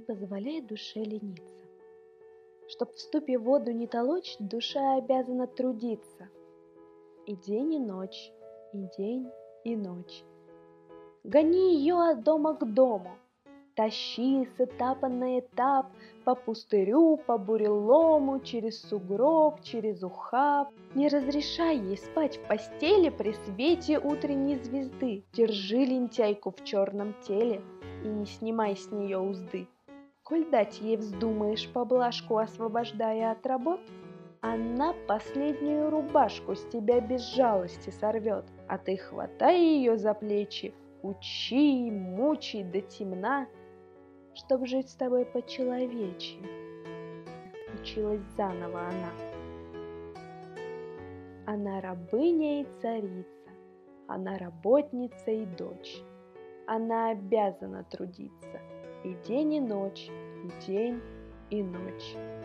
позволяй душе лениться. Чтоб в ступе воду не толочь, душа обязана трудиться. И день, и ночь, и день, и ночь. Гони ее от дома к дому, тащи с этапа на этап, по пустырю, по бурелому, через сугроб, через ухаб. Не разрешай ей спать в постели при свете утренней звезды. Держи лентяйку в черном теле и не снимай с нее узды. Коль дать ей вздумаешь поблажку, освобождая от работ, она последнюю рубашку с тебя без жалости сорвет, а ты хватай ее за плечи, учи, мучай до темна, чтоб жить с тобой по-человечьи. Училась заново она. Она рабыня и царица, она работница и дочь. Она обязана трудиться и день, и ночь, и день, и ночь.